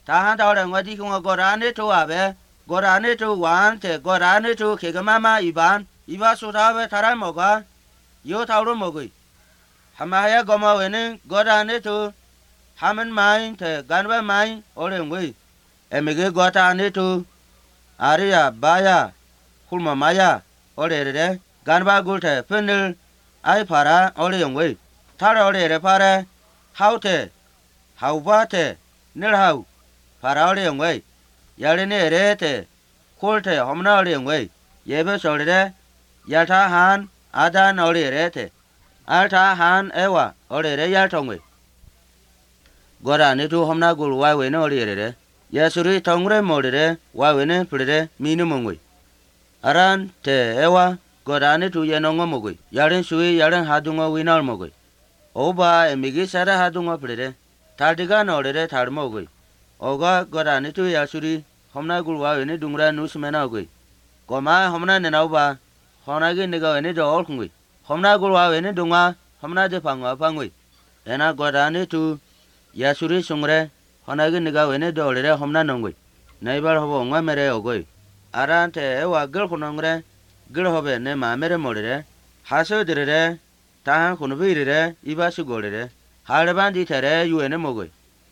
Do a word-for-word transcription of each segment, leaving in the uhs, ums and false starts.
다한 다오래 어디 공어 거라네 좋아베 거라네 좋아한테 거라네 좋 개그마마 이반 이바 소다베 타라 먹어 요 타오로 먹이 하마야 거마웨는 거라네 좋 하면 마인테 간바 마인 오래 거이 에메게 거타네 좋 아리야 바야 훌마 마야 오래래 간바 골테 펜을 아이 파라 오래 거이 타라 오래래 파라 하우테 하우바테 늘하우 파라오리 영웨이 야르네 레테 콜테 홈나오리 영웨이 예베 소리레 야타한 아단 오리 레테 알타한 에와 오리레 야통웨이 고라니 투 홈나 골 와웨네 오리레 예수리 통그레 모리레 와웨네 프리레 미누몽웨이 아란 테 에와 고라니 투 예농어 모고이 야른 수이 야른 하둥어 위나올 모고이 오바 에미기 사라 하둥어 프리레 탈디가 노레레 탈모고이 오가 거라니 투 야수리 홈나 굴와웨네 둥라 누스메나고이 고마 홈나 네나오바 호나게 네가웨네 저올콩고이 홈나 굴와웨네 둥아 홈나 제 방와 방고이 에나 거라니 투 야수리 숭레 호나게 네가웨네 돌레레 홈나 농고이 나이발 호보 옹가 메레 오고이 아란테 에와 글 코농레 글 호베 네 마메레 모레레 하서드레레 다한 코노비레레 이바스 고레레 할반디 테레 유에네 모고이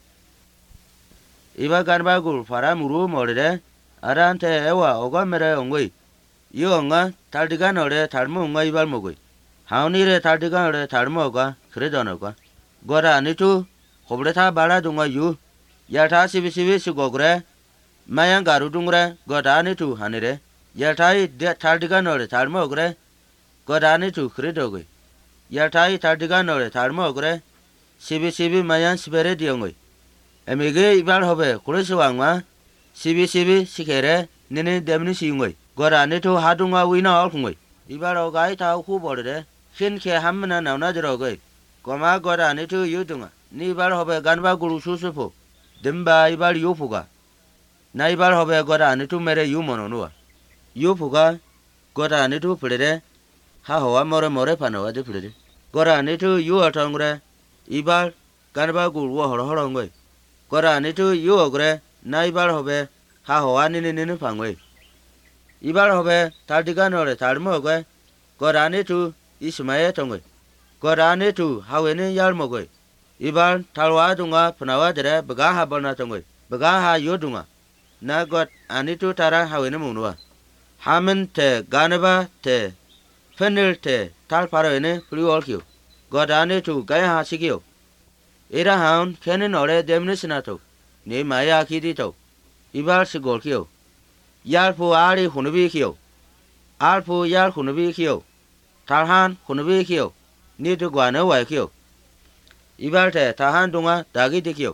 이바 간바굴 파라 무루 모레레 아란테 에와 오가메레 옹고이 이옹가 달디가 노레 달무 옹가 이발 모고이 하우니레 달디가 노레 달무가 그레더노가 고라 아니투 호브레타 발라둥가 유 야타 시비시비 시고그레 마양 가루둥그레 고다 아니투 하니레 야타이 달디가 노레 달무그레 고다 아니투 그레더고이 야타이 달디가 노레 달무그레 시비시비 마양 시베레 디옹고이 에미게 이발 호베 고레스 왕마 시비시비 시케레 네네 데미니 시웅고이 고라네토 하둥와 위나 얼콩고이 이발 오가이 타 후보레 신케 함나 나오나저고이 고마 고라네토 유둥아 니발 호베 간바 구루 수수포 뎀바 이발 요포가 나 이발 호베 고라네토 메레 유모노노와 요포가 고라네토 플레레 하호와 모레 모레 파노와데 플레레 고라네토 유어통그레 이발 간바 구루 호로호롱고이 고라니 투 유어그레 나이발 호베 하호아니니니니 방웨이 이발 호베 달디가 노레 달모게 고라니 투 이스마에 통웨이 고라니 투 하웨니 얄모게 이발 탈와둥아 프나와드레 버가하 버나 통웨이 버가하 요둥아 나got 아니 투 타라 하웨니 무누아 하멘테 가네바 테 페닐테 탈파르에네 프리올키오 고라니 투 가야 시기오 एरा हाउन खेने नोरे देमने सिनातो ने माया आखिरी तो इबार से गोल कियो यार फो आड़ी खुनबी कियो आर फो यार खुनबी कियो थारहान खुनबी कियो नी तो ग्वाने वाय कियो इबार टे थारहान दुंगा दागी देखियो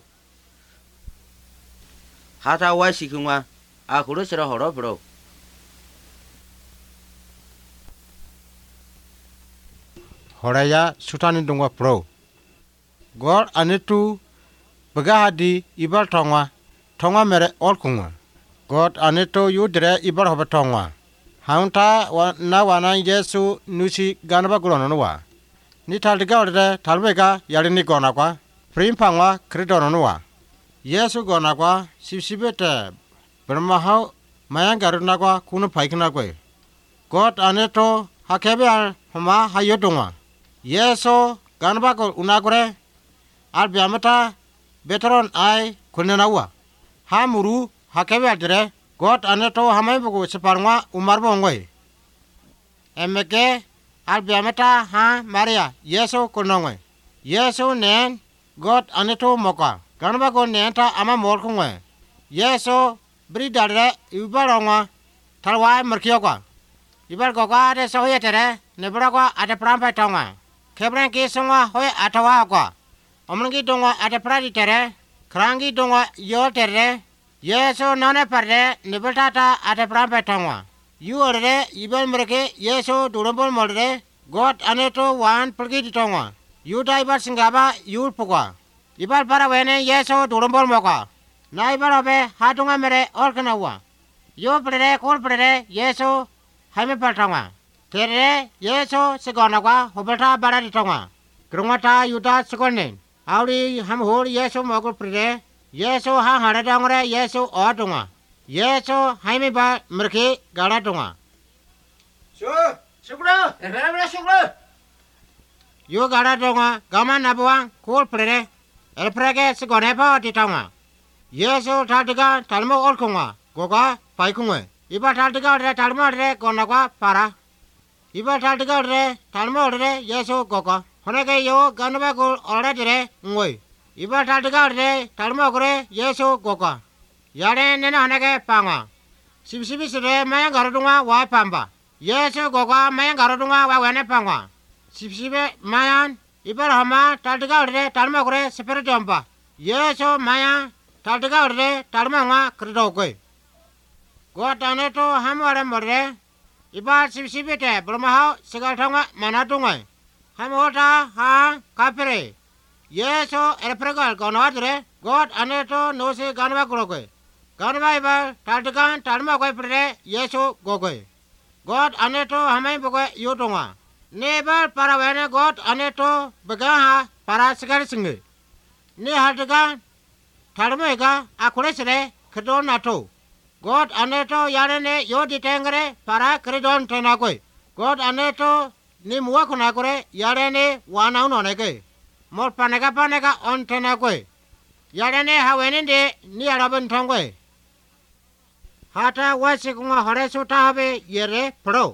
हाथा वाय सिकुंगा आखुरो सेरा हरो ब्रो हराया सुतानि दुंगा ब्रो God anitu bagahadi ibar tongwa tongwa mere olkungwa God anitu yudre ibar hobe tongwa haunta wa na wana Yesu nusi ganaba gulono wa ni taldiga orde talbega yarini gona kwa prim pangwa kridono wa Yesu gona kwa sibsibete bermahau mayangaruna kwa kunu paikna kwe God anitu hakebe hama hayodongwa Yesu ganaba gul unagure al biamata betron ai kunenawa hamuru hakebe adre God aneto hamai bugo separwa umar bongoi emeke al biamata ha Maria Yesu kunongoi Yesu nen God aneto moka ganba go nenta ama mor kungwe Yesu bridare ibarongwa talwa merkiyoka ibar goga de soyetere nebragwa ade prampa tonga kebran ki songwa hoy atawa kwa omngi donga ade pradi tere krangi donga yo tere Yesu nane parre nibeltata ade prampa tonga yu ore ibel merke Yesu durambol molre God aneto wan pergi tonga yu daibar singaba yu pukwa ibal para wene Yesu durambol moka na ibal obe hatunga mere orkanawa yo prere kol prere Yesu haime paltonga tere Yesu segona kwa hobelta baradi tonga krungata yuta sekonen Auri ham hor Yesu mogul prere Yesu hang hara dongre Yesu o donga. Yesu haimi ba merki gara donga. Su, sukro, erre sukro. Yo gara donga gama nabuang kul prere. El prege sigone pa ditonga. Yesu taldiga talmo olkunga. Goga paikungwe. Iba taldiga re talmo re gonagwa para. Iba taldiga re talmo re Yesu goga. Honege yo ganaba kul ore dire ngwe. Iba taldiga re talmo gore Yesu goga. Yare nena honege panga. Sibisibi sire mayang garodunga wa pamba. Yesu goga mayang garodunga wa wene panga. Sibisibe mayan ibar hama taldiga re talmo gore spirit jompa. Yesu mayan taldiga re talmo nga krido kwe. Go tane to hamware morre. Iba sibisibe te brumahau sigal tonga manatunga. Hamota ha kapre. Yesu erpregal gonadre. God aneto no se ganwa kurokwe. Ganwa iba taldiga talmo kwe pre Yesu gokwe. God aneto hamai bokwe yotonga. Nebar para wene God aneto begaha para sigal singe. Ne haldiga talmo ega akure sire kedon nato. God aneto yare ne yo ditengre para kredon tenakwe. God aneto ni muwa kunakure yare ne wana unoneke. Mor paneka paneka on tenakwe. Yare ne hawene de ni arabun tongwe. Hata wasikunga hore suta habe yere pro.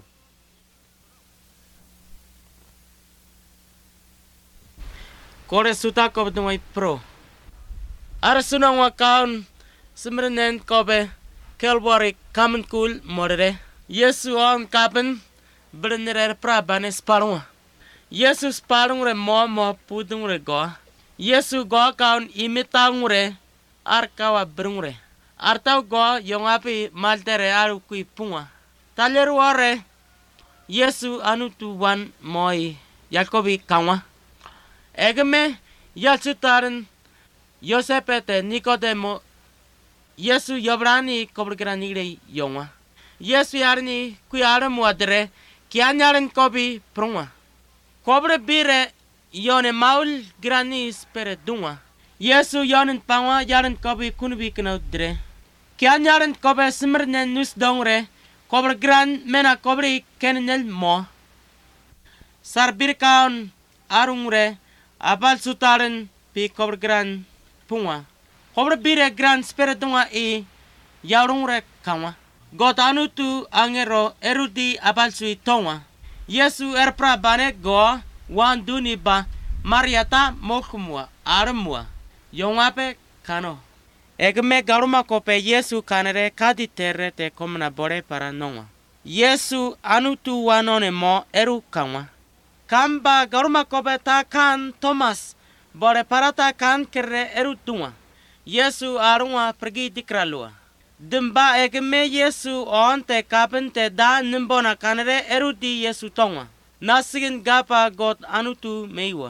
Kore suta kobe tumai pro. Ara sunang wakaun semrenen kobe kelbori kamen kul morere. Yesu on kapen berenere pra bane spalunga. Yesu spalung re mo mo pudung re go. Yesu go kaun imitang re ar kawa brung re. Artau go yung api maltere aru kui punga. Taleru ore Yesu anu tu wan moi Yakobi kawa. Egeme yalsutaren Yosepete Nicodemo Yesu yobrani kobrgrani re yonga. Yesu yarni kuyara muadre kianyaren kobi prunga. Kobre bire yone maul grani spere dunga. Yesu yonen pangwa yaren kobi kunbi knaudre. Kianyaren kobe smrne nus dongre kobre gran mena kobri kenel mo. Sarbir kaun arungre abal sutaren pi kobre gran punga. Kobre bire gran spere dunga e yaurungre kawa. God anu tu angero erudi abal sui tonga. Yesu erpra bane go wan duni ba mariata mokumwa armwa. Yongape kano. Egme garuma kope Yesu kanere kadi terre te komna bore para nonga. Yesu anu tu wanone mo eru kawa. Kamba garuma kope ta kan Thomas bore para ta kan kere eru tunga. Yesu arunga pergi dikralua. Demba egme Yesu on te kapen te da nimbona kanere erudi Yesu tonga. Nasigin gapa God anutu meiwa.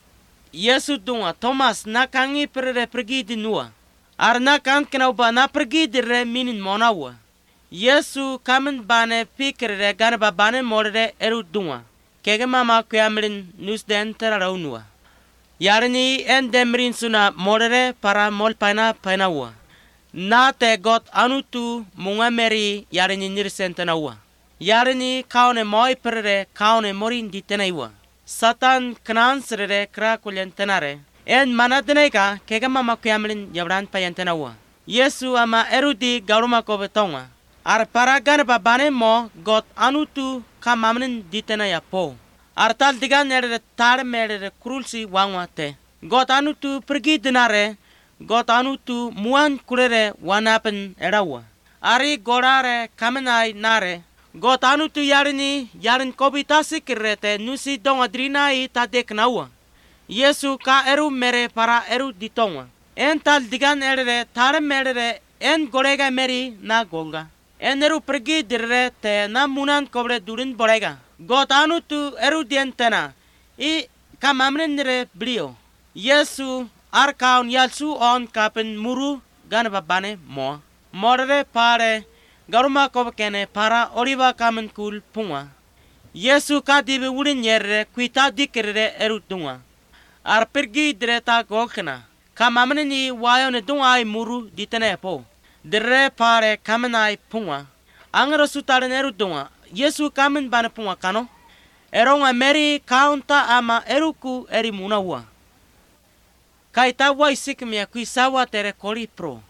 Yesu tunga Thomas nakangi perere pergi di nua. Arna kan kenau ba na pergi dire minin monawa. Yesu kamen bane pikere ganaba bane morere eru dunga. Kege mama kuyamrin nusden terarau nua. Yarni en demrin suna morere para mol paina painawa. Na te God anutu munga meri yarni nirsentenawa. Yarni kaune moi perere kaune morin ditenaiwa. Satan knansrere kra kulyentenare. En manadeneka kega mama kuyamlin yabran payentenawa. Yesu ama erudi garuma ko betonga. Ar para ganaba bane mo God anutu kamamnin ditenaya po. Ar tal diga nere tar mere krulsi wangwate. God anutu pergi dinare. God anutu muan kurere wanapen erawa. Ari gorare kamenai nare. God anutu yarini yarin kobita sikirete nusi donga drinai tadek nawa. Yesu ka eru mere para eru ditonga. En tal digan erere tar mere en gorega meri na gonga. En eru pergi dire te na munan kobre durin borega. God anutu eru dientena. I kamamren nire brio. Yesu arkaun yalsu on kapen muru ganaba bane mo. Morre pare garuma kobkene para oriba kamen kul punga. Yesu ka dibe wurin yerre kuita dikere eru tunga. Ar pergi dire ta gokna. Kamamani wayone dungai muru ditenepo. Dere pare kamenai punga. Angero sutare neru dunga. Yesu kamen bana punga kano. Eronga meri kaunta ama eruku eri munawa. Kaita wai sikmia kui sawa tere koli pro.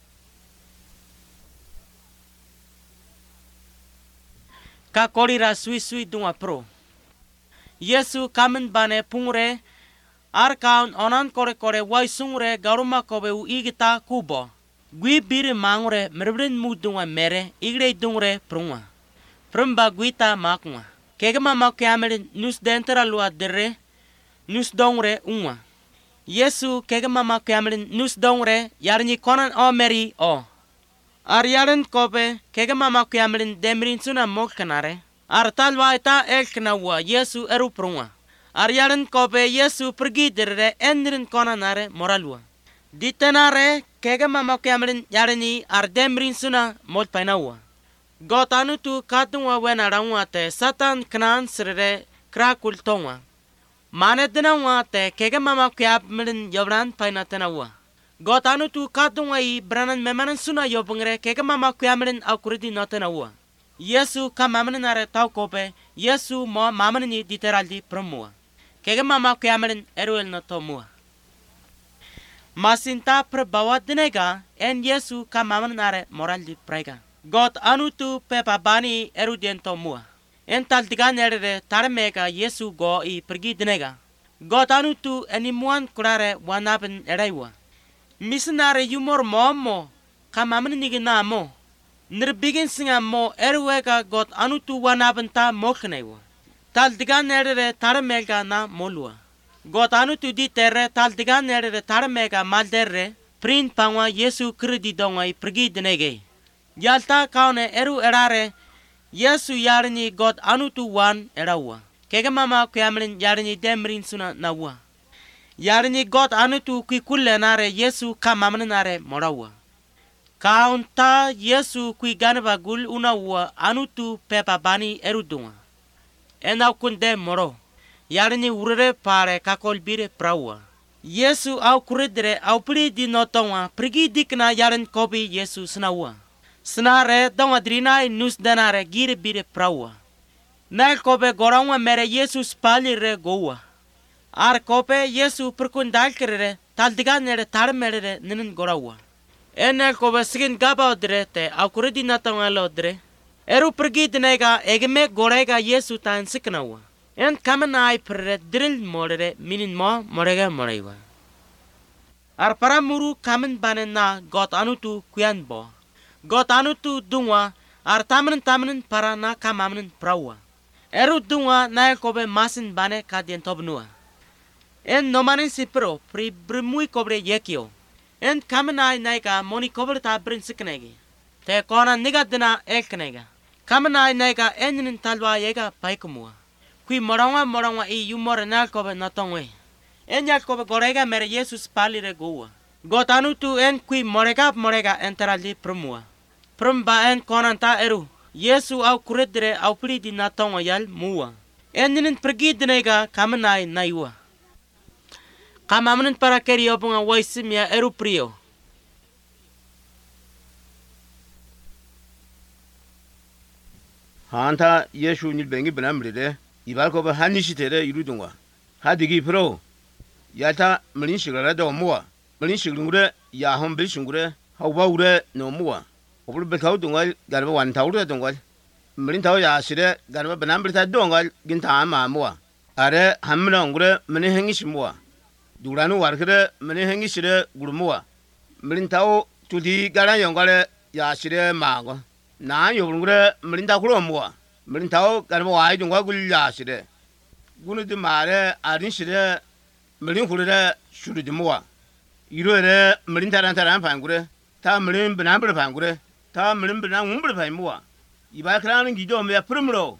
Ka koli ra sui sui dunga pro. Yesu kamen bane pungre. Ar kaun onan kore kore wai sungre garuma kobe u igita kubo. Gui biri mangure merbrin mu dunga mere igre dungre prunga. Prumba guita makunga. Kegema makiamelin nus dentera lua dere nus dongre unga. Yesu kegema makiamelin nus dongre yarni konan o meri o. Ar yaren kobe kegema makiamelin demrin suna mokkanare. Ar talwa ita elkna wa Yesu eru prunga. Ar yaren kobe Yesu pergi dere enrin konanare moralua. Ditenare kegema makiamelin yarni ar demrin suna molpainawa. God anu tu katungwa wena rangwa te satan knan srere krakul tongwa. Mane dinangwa te kege mama kyab mirin yobran paina tenawa. God anu tu katungwa i branan memanan suna yobungre kege mama kyamirin akuridi notenawa. Yesu ka mamanin are tau kope Yesu mo mamanin diteraldi promua. Kege mama kyamirin eruel no tomua. Masinta perbawa dinega en Yesu ka mamanin are moraldi prega. God anu tu pepa bani erudento mua. Ental tiga nerere tarmega Yesu go i pergi dinega. God anu tu animuan kurare wanapen eraiwa. Misenare yumor momo kamamen nigina mo. Nirbigin singa mo erwega God anu tu wanapen ta moknewa. Tal tiga nerere tarmega na molua. God anu tu di terre tal tiga nerere tarmega malderre prin pangwa Yesu kredi donga i pergi dinege. Yalta kaune eru erare Yesu yarni God anu tu wan erawa. Kege mama kuyamelin yarni demrin suna nawa. Yarni God anu tu kui kulle nare Yesu ka mamane nare morawa. Kaunta Yesu kui ganaba gul unawa anu tu pepa bani eru dunga. Enau kunde moro. Yarni urere pare kakol bire prawa. Yesu au kuredre au pli di notonga pergi dikna yaran kopi Yesu senawa. Senare donga drinai nus denare gire bire prawa. Nail kope gorawa mere Yesus palire goa. Ar kope Yesu perkundal kerere taldiga nere tarmelere ninin gorawa. Enel kope sigin gaba odre te akuredi natonga lodre. Eru pergi dinega egeme gorega Yesu tan siknawa. En kamenai perre drill morere minin mo morega moraiwa. Ar para muru kamen banen na God anutu kuyan bo. God anu tu dungwa ar tamanin tamanin para na kamamanin prawa. Eru dungwa na kobe masin bane kadien tobnua. En nomanin sipro pri brimui kobre yekio. En kamenai naika moni kobre ta brin siknegi. Te kona niga dina elknega. Kamenai naika eninin talwa yega paikumua. Kui morawa morawa i yumore na kobe natongwe. En yak kobe gorega mere Jesus palire goa. God anu tu en kui morega morega enteraldi promua. Promba en konanta eru. Yesu au kuredre au pli di natonga yal mua. Eninin pergi dinega kamenai naiwa. Kamamanin para keri obunga waisimia eru prio. Hanta Yesu nilbengi benamride. Ibal ko ba hanishi tere irudungwa. Hadigi pro. Yata melin shigara do mua. Melin shigure ya hombe shingure. Hauba ure no mua. Obul bekau dungal garba wan taure dungal. Melin tau ya sire garba benamrita dungal ginta ama mua. Are hamna ngure meni hengi shimua. Duranu warkere meni hengi shire gurumua. Melin tau tudi garan yongale ya sire mago. Na yongure melin tau kulo mua. Melin tau garba wai dungal gul ya sire. Gunu di mare arin sire melin kulere shuru di mua. Iro ere melin taran taran pangure. Ta melin benambre pangure. Ta melin benam umbre pangua. Iba kran gido me primro.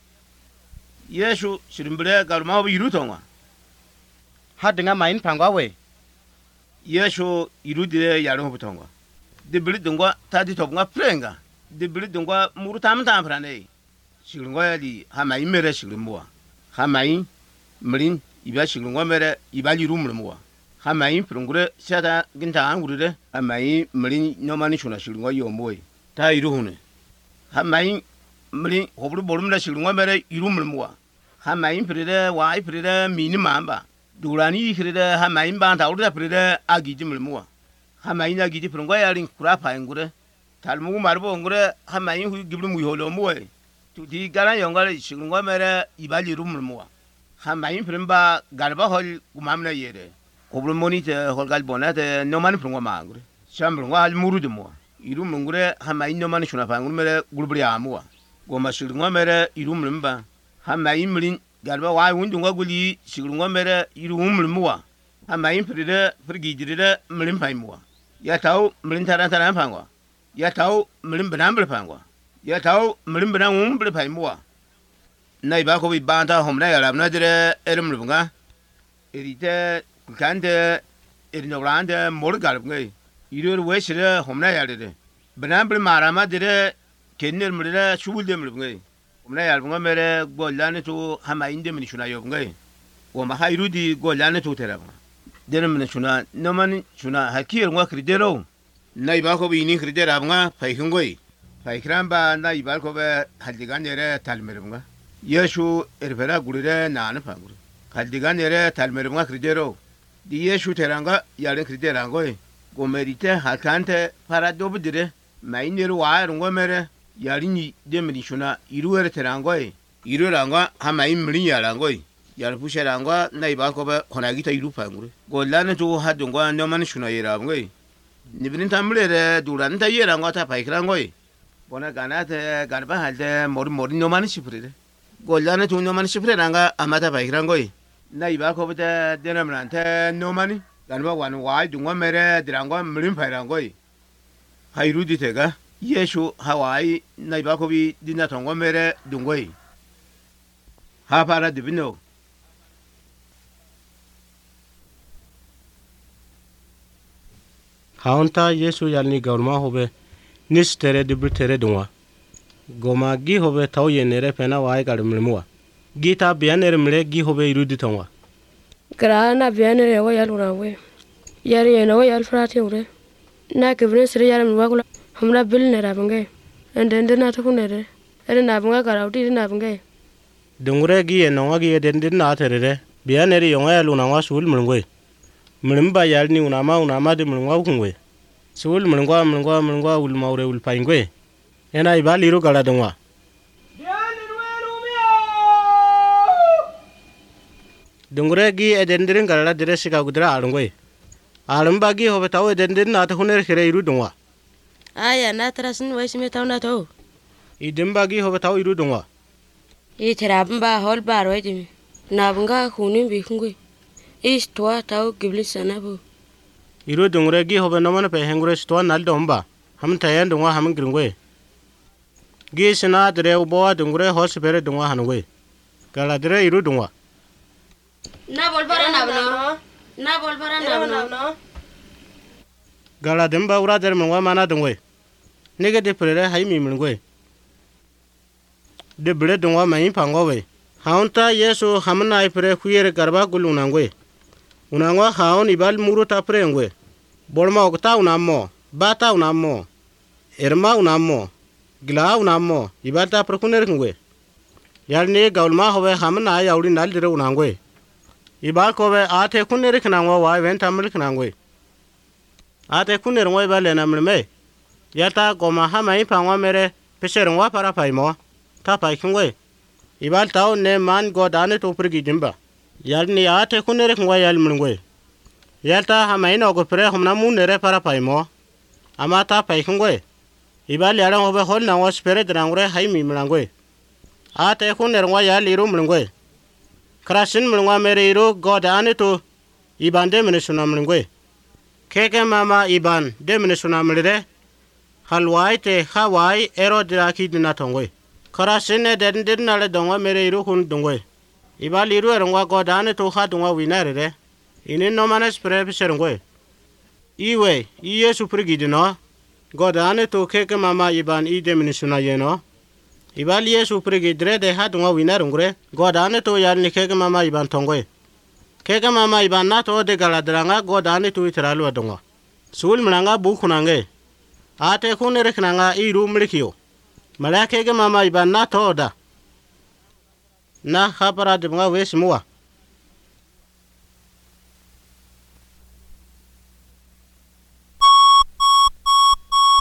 Yesu sirimbre garma bi irutonga. Ha denga main pangwa we. Yesu irudire yaro butonga. De bili dungwa ta di topnga prenga. De bili dungwa muru tam tam prane. Shilungwa di ha mai mere shilumwa. Ha mai melin iba shilungwa mere iba lirum lumwa. ha mai prungure sata ginta an gurure ha mai mri no mani shuna shirungo yomoy ta iru hune ha mai mri hobru borum da shirungo mere iru mulmuwa ha mai pride wa ai pride mini mamba durani pride ha mai ba ta urda pride agiji mulmuwa ha mai na giji prungo yarin kura pa ngure talmu marbo ngure ha mai hu gibru mu holo muwe di gara yongal shirungo mere ibali rumulmuwa ha mai primba garba hol gumamna yere hobru moni te holgal bonate no man prungo mangure shambru wal murudumo irum ngure ha mai no man shuna pa ngure mere gurbri amuwa goma shirungo mere irum limba ha mai mrin garba wa wundu nguli shirungo mere irum mulmuwa ha mai pride frigi diride mrin paimuwa ya taw mrin taran taran pangwa ya taw mrin banambel pangwa ya taw mrin bana um bre paimuwa nay ba ko bi banta homna ya rabna dire erum lunga erite kante erinogrande morgal ngai iror wesire homna ya dire banambel marama dire kenner mre shulde mre homna ya lunga mere gollane to hama inde min shuna yob ngai o ma hayrudi gollane to teraba dere min shuna no man shuna hakir ngwa kridero nay ba ko bi ni kridera nga paikngoi paikran,ba na ibal ko be haldigan yere talmerunga yeshu erfera gurire nanu pangur haldigan yere talmerunga kridero di yeshu teranga yare kriderango go merite hakante para dobdire maineru waerungo mere yarini demri shuna iruere terango iruranga hamai mri yarango yar pusheranga na ibal ko be honagita iru pangur go lane to hadungo no man shuna yerango nibrin tamrere duran ta yeranga ta paikrango bona ganate garba halde mor mor no man shifrede gollane tu no man shifranga amata baikrango na iba ko bete denamrante no mani ganba wan wa dungo mere drango mrin pairango hayrudi tega yeshu hawai na iba ko bi dinna tongo mere dungo ha para dibino haunta yesu yalni gaurma hobe nis tere dibru tere dunga goma gi hobe taw yenere pena wai garmulmuwa gita bianere mle gi hobe irudi tonwa grana bianere wa yalura we yari yena wa yal frati ure na kebre sire yar mwa kula hamna bil ne rabnge endende na to kunere ere na bunga garawti na bunge dungure gi yeno wa gi endende na tere bianere yonga yaluna wa sul mulngwe mulmba yalni unama unama de mulngwa kunwe sul mulngwa mulngwa mulngwa ul maure ul paingwe ena ibaliru gala dongwa dungure gi edendirin gala dire siga gudra alungwe alumba gi hobe taw edendirin na ta huner khire iru dongwa aya na trasin waisime taw na to idimba gi hobe taw iru dongwa e terabba hol baro ejimi na bunga khunin bi khungwe istwa taw giblis sanabu iru dungure gi hobe no man pe hengure sto nal domba ham tayan dongwa ham gringwe gi sina dire ubo dungure hos bere dongwa hanwe gala dire iru dongwa na bolbara na bno na bolbara na bno gala demba ura der mwa mana dongwe nege de prere hay mi mngwe de bre dongwa mai pangowe haunta yesu hamna ipre khuyer garba gulunangwe unangwa haun ibal muru tapre ngwe bolma okta unammo bata unammo erma unammo gila unammo ibata prokuner ngwe yalne gaulma howe hamna yaudi nal dire unangwe ibal kowe ate kuner knangwa wa venta mil knangwe ate kuner ngwe bale namme yata goma hamai pangwa mere peserngwa para paimo ta paikngwe ibal taw ne man godane to prigi dimba yalni ate kuner ngwa yal mlngwe yata hamai no go pre homna munere para paimo amata paikngwe ibal yaran hobe hol na was pere drangure hay mi mlangwe ate kuner ngwa yal iru mlngwe krasin mlngwa mere iru godane to ibande mene suna mlngwe keke mama iban de mene suna mlere halwai te hawai ero draki dina tongwe krasin ne den den nale dongwa mere iru hun dongwe ibal iru erngwa godane to ha dongwa winare re inin no manes pre serngwe iwe iye suprigi dino godane to keke mama iban ide mene suna yeno ibal iye suprigi dre de ha dongwa winare ngre godane to yal ni keke mama iban tongwe Kega mama ibana to de galadrangga godani tu iteralu adonga. Sul menanga bukunange. Ate kunere knanga iru mlikio. Malakega mama ibana to da. Na khapara de mga wes mua.